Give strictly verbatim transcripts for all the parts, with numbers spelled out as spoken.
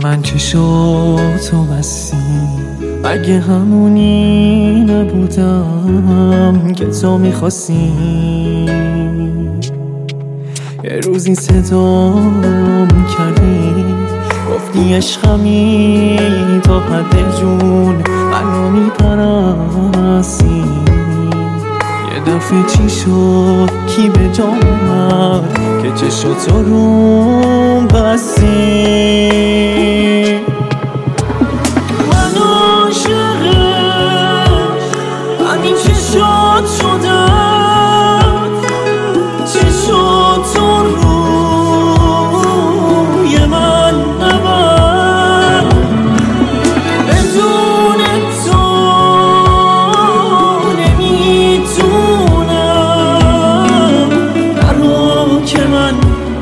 من چشاتو بستی، اگه همونی نبودم که تو میخواستی. یه روزی صدام کردی، گفتی عشقمی تا حد جون منو میپرستی. یه دفعه چی شد کی به جا اومد که چشاتو روم بستی. من عاشق همین چشات شدم، چشاتو روی من نبر. بدون تو نمیتونم نرو که من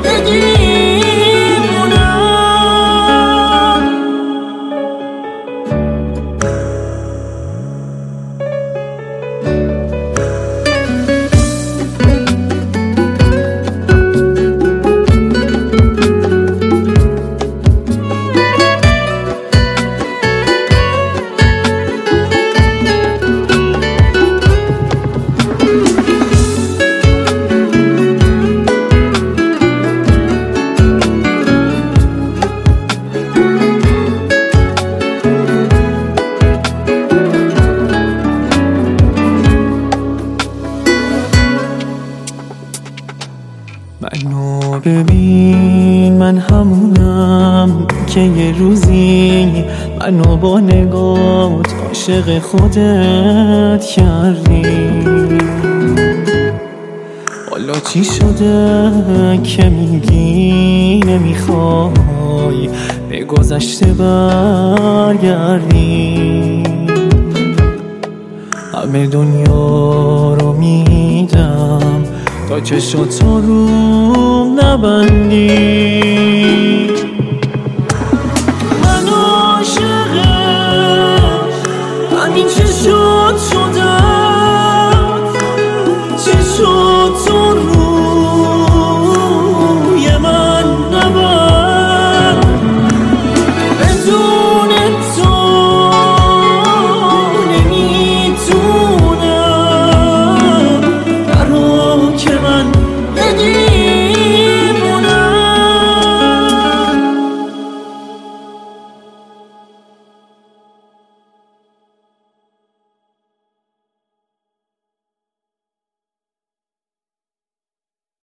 منو ببین، من همونم که یه روزی منو با نگات عاشق خودت کردی. حالا چی شده که میگی نمیخوای به گذشته برگردی؟ همه دنیا رو میدم تا چشاتو رو نبندی.